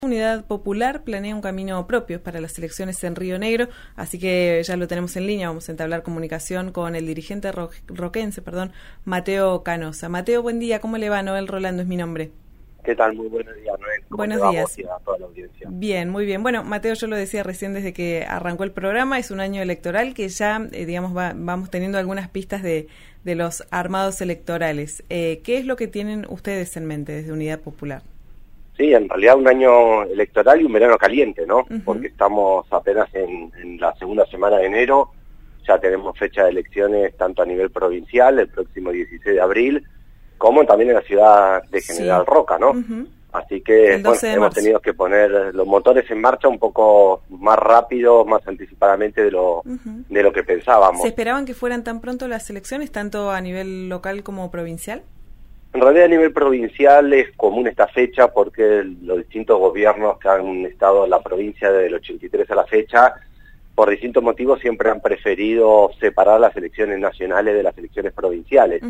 Unidad Popular planea un camino propio para las elecciones en Río Negro, así que ya lo tenemos en línea. Vamos a entablar comunicación con el dirigente roquense, Mateo Canosa. Mateo, buen día, ¿cómo le va? Noel Rolando es mi nombre. ¿Qué tal? Muy buenos días, Noel. Buenos días. Y a toda la audiencia. Bien, muy bien. Bueno, Mateo, yo lo decía recién desde que arrancó el programa, es un año electoral que ya, vamos teniendo algunas pistas de los armados electorales. ¿Qué es lo que tienen ustedes en mente desde Unidad Popular? Sí, en realidad un año electoral y un verano caliente, ¿no? Porque estamos apenas en la segunda semana de enero, ya tenemos fecha de elecciones tanto a nivel provincial, el próximo 16 de abril, como también en la ciudad de General Roca, ¿no? Así que hemos tenido que poner los motores en marcha un poco más rápido, más anticipadamente de lo que pensábamos. ¿Se esperaban que fueran tan pronto las elecciones, tanto a nivel local como provincial? En realidad a nivel provincial es común esta fecha porque los distintos gobiernos que han estado en la provincia desde el 83 a la fecha, por distintos motivos siempre han preferido separar las elecciones nacionales de las elecciones provinciales.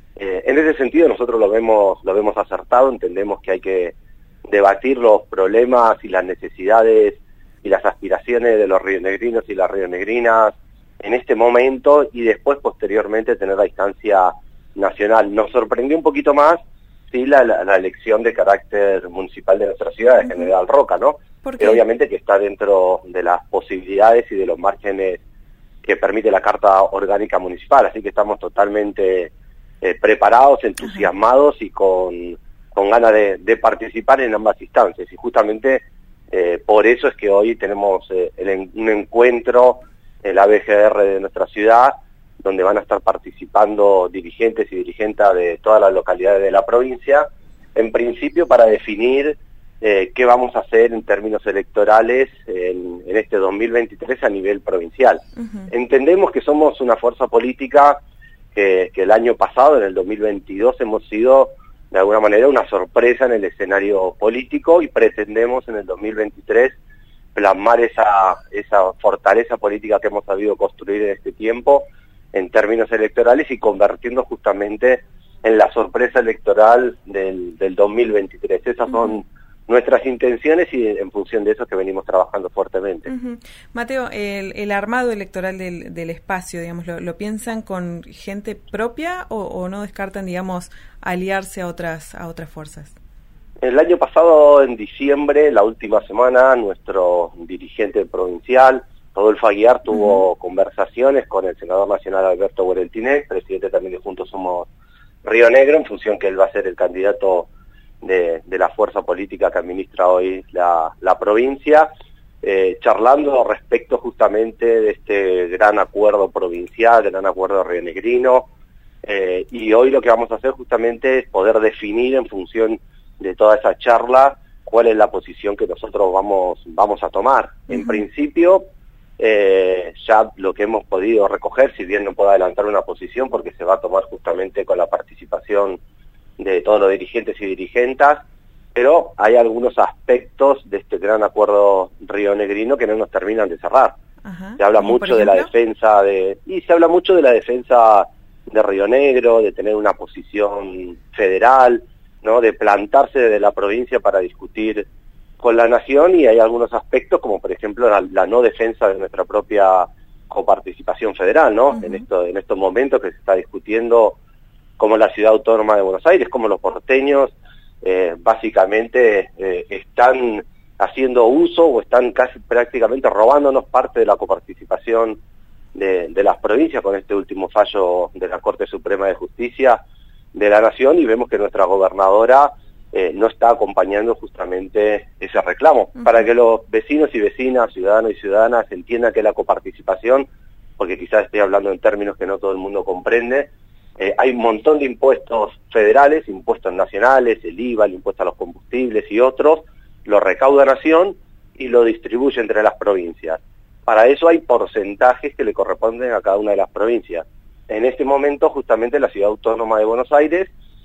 En ese sentido nosotros lo vemos acertado, entendemos que hay que debatir los problemas y las necesidades y las aspiraciones de los rionegrinos y las rionegrinas en este momento y después posteriormente tener la instancia nacional. Nos sorprendió un poquito más la elección de carácter municipal de nuestra ciudad, de General Roca, ¿no? Pero obviamente que está dentro de las posibilidades y de los márgenes que permite la Carta Orgánica Municipal, así que estamos totalmente preparados, entusiasmados y con ganas de participar en ambas instancias, y justamente por eso es que hoy tenemos un encuentro en la BGR de nuestra ciudad, donde van a estar participando dirigentes y dirigentas de todas las localidades de la provincia, en principio para definir qué vamos a hacer en términos electorales en este 2023 a nivel provincial. Entendemos que somos una fuerza política que el año pasado, en el 2022, hemos sido de alguna manera una sorpresa en el escenario político y pretendemos en el 2023 plasmar esa fortaleza política que hemos sabido construir en este tiempo en términos electorales y convertirnos justamente en la sorpresa electoral del 2023. Esas son nuestras intenciones y en función de eso que venimos trabajando fuertemente. Mateo, el armado electoral del espacio, digamos, ¿lo piensan con gente propia o no descartan, digamos, aliarse a otras fuerzas? El año pasado, en diciembre, la última semana, nuestro dirigente provincial, Rodolfo Aguiar, tuvo conversaciones con el senador nacional Alberto Guereltinec, presidente también de Juntos Somos Río Negro, en función que él va a ser el candidato de la fuerza política que administra hoy la provincia, charlando respecto justamente de este gran acuerdo provincial, gran acuerdo rionegrino, y hoy lo que vamos a hacer justamente es poder definir en función de toda esa charla cuál es la posición que nosotros vamos a tomar. En principio, ya lo que hemos podido recoger, si bien no puedo adelantar una posición porque se va a tomar justamente con la participación de todos los dirigentes y dirigentas, pero hay algunos aspectos de este gran acuerdo rionegrino que no nos terminan de cerrar. Se habla mucho de la defensa se habla mucho de la defensa de Río Negro, de tener una posición federal, ¿no? De plantarse desde la provincia para discutir con la nación, y hay algunos aspectos como por ejemplo la no defensa de nuestra propia coparticipación federal, ¿no? En estos momentos que se está discutiendo como la Ciudad Autónoma de Buenos Aires, como los porteños básicamente están haciendo uso o están casi prácticamente robándonos parte de la coparticipación de las provincias con este último fallo de la Corte Suprema de Justicia de la Nación, y vemos que nuestra gobernadora no está acompañando justamente ese reclamo, para que los vecinos y vecinas, ciudadanos y ciudadanas entiendan que la coparticipación, porque quizás estoy hablando en términos que no todo el mundo comprende, hay un montón de impuestos federales, impuestos nacionales, el IVA, el impuesto a los combustibles y otros, lo recauda Nación y lo distribuye entre las provincias. Para eso hay porcentajes que le corresponden a cada una de las provincias. En este momento, justamente la Ciudad Autónoma de Buenos Aires,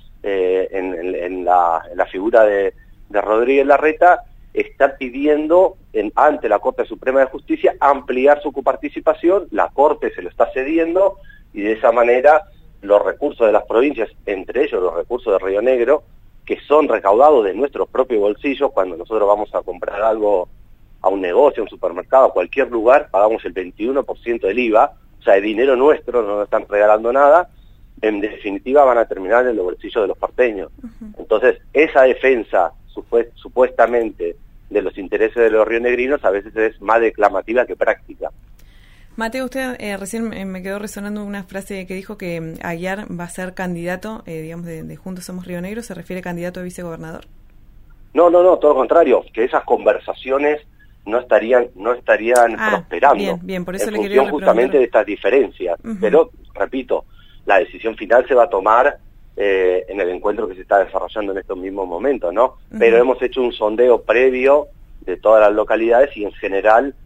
en la figura de Rodríguez Larreta, está pidiendo ante la Corte Suprema de Justicia ampliar su coparticipación. La Corte se lo está cediendo y de esa manera los recursos de las provincias, entre ellos los recursos de Río Negro, que son recaudados de nuestros propios bolsillos. Cuando nosotros vamos a comprar algo a un negocio, a un supermercado, a cualquier lugar, pagamos el 21% del IVA, o sea, de dinero nuestro, no nos están regalando nada. En definitiva van a terminar en los bolsillos de los porteños. Entonces, esa defensa supuestamente de los intereses de los rionegrinos a veces es más declamativa que práctica. Mateo, usted recién me quedó resonando una frase que dijo que Aguiar va a ser candidato, digamos, de Juntos Somos Río Negro. ¿Se refiere candidato a vicegobernador? No, todo lo contrario, que esas conversaciones no estarían prosperando. Bien, por eso en le quería función justamente de estas diferencias. Pero, repito, la decisión final se va a tomar en el encuentro que se está desarrollando en estos mismos momentos, ¿no? Pero hemos hecho un sondeo previo de todas las localidades y en general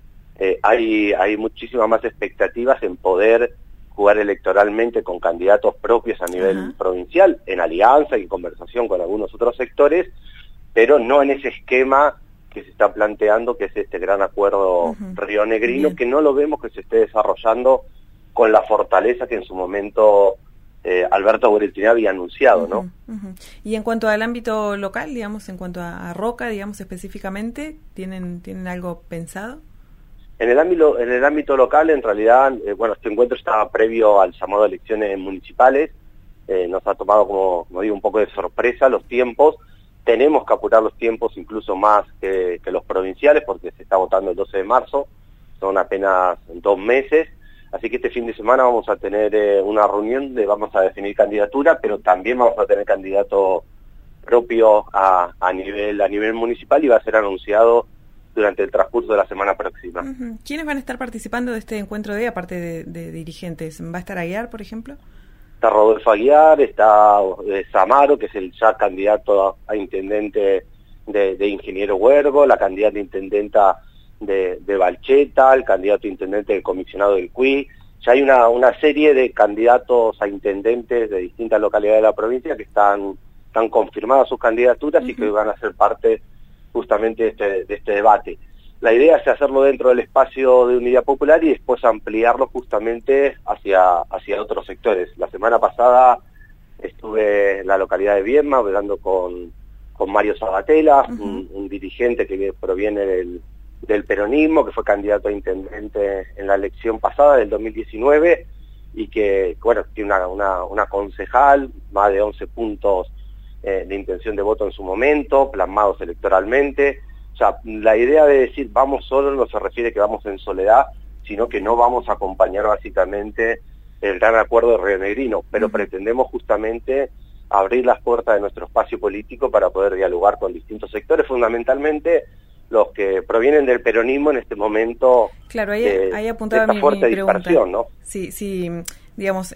hay muchísimas más expectativas en poder jugar electoralmente con candidatos propios a nivel provincial, en alianza y en conversación con algunos otros sectores, pero no en ese esquema que se está planteando, que es este gran acuerdo rionegrino, que no lo vemos que se esté desarrollando con la fortaleza que en su momento Alberto Guereltiné había anunciado, ¿no? Y en cuanto al ámbito local, digamos, en cuanto a Roca, digamos, específicamente, ¿tienen algo pensado? En el ámbito local, en realidad, este encuentro estaba previo al llamado a elecciones municipales. Nos ha tomado, como digo, un poco de sorpresa los tiempos. Tenemos que apurar los tiempos incluso más que los provinciales, porque se está votando el 12 de marzo, son apenas 2 meses. Así que este fin de semana vamos a tener una reunión donde vamos a definir candidatura, pero también vamos a tener candidato propio a nivel municipal y va a ser anunciado durante el transcurso de la semana próxima. ¿Quiénes van a estar participando de este encuentro aparte de dirigentes? ¿Va a estar Aguiar, por ejemplo? Está Rodolfo Aguiar, está Samaro, que es el ya candidato a intendente de Ingeniero Huergo, la candidata a intendenta de Balcheta, el candidato a intendente del comisionado del CUI. Ya hay una serie de candidatos a intendentes de distintas localidades de la provincia que están confirmadas sus candidaturas y que van a ser parte justamente de este debate. La idea es hacerlo dentro del espacio de Unidad Popular y después ampliarlo justamente hacia otros sectores. La semana pasada estuve en la localidad de Viedma hablando con Mario Sabatella, un dirigente que proviene del peronismo, que fue candidato a intendente en la elección pasada del 2019 y que, tiene una concejal, más de 11 puntos de intención de voto en su momento, plasmados electoralmente. O sea, la idea de decir vamos solos no se refiere que vamos en soledad, sino que no vamos a acompañar básicamente el gran acuerdo de rionegrino, pero pretendemos justamente abrir las puertas de nuestro espacio político para poder dialogar con distintos sectores, fundamentalmente los que provienen del peronismo en este momento. Claro, ahí apuntaba esta fuerte mi pregunta. Dispersión, ¿no? Sí, digamos,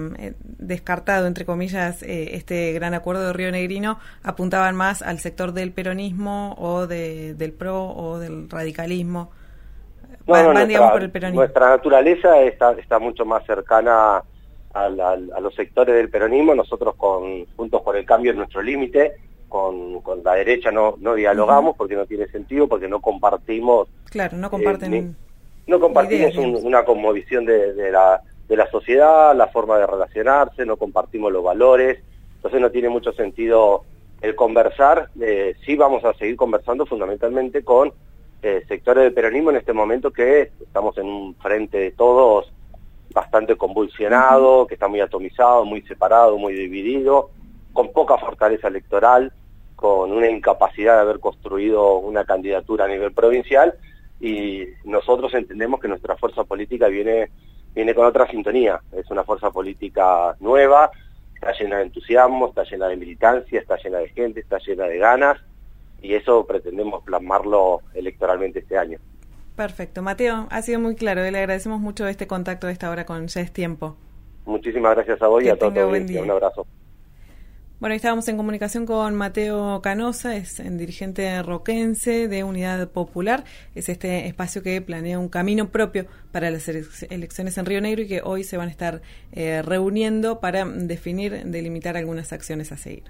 descartado, entre comillas, este gran acuerdo de rionegrino, apuntaban más al sector del peronismo o del PRO o del radicalismo. Van digamos, por el peronismo. Nuestra naturaleza está mucho más cercana a los sectores del peronismo. Nosotros Juntos por el Cambio es nuestro límite. Con la derecha no dialogamos porque no tiene sentido, porque no compartimos. Claro, no comparten. No compartimos una cosmovisión de la sociedad, la forma de relacionarse, no compartimos los valores, entonces no tiene mucho sentido el conversar. Sí vamos a seguir conversando fundamentalmente con sectores del peronismo en este momento, que estamos en un frente de todos bastante convulsionado, que está muy atomizado, muy separado, muy dividido, con poca fortaleza electoral, con una incapacidad de haber construido una candidatura a nivel provincial, y nosotros entendemos que nuestra fuerza política viene con otra sintonía. Es una fuerza política nueva, está llena de entusiasmo, está llena de militancia, está llena de gente, está llena de ganas, y eso pretendemos plasmarlo electoralmente este año. Perfecto. Mateo, ha sido muy claro, le agradecemos mucho este contacto a esta hora con Ya es Tiempo. Muchísimas gracias a vos y a toda tu audiencia. Un abrazo. Bueno, estábamos en comunicación con Mateo Canosa, es dirigente roquense de Unidad Popular. Es este espacio que planea un camino propio para las elecciones en Río Negro y que hoy se van a estar reuniendo para delimitar algunas acciones a seguir.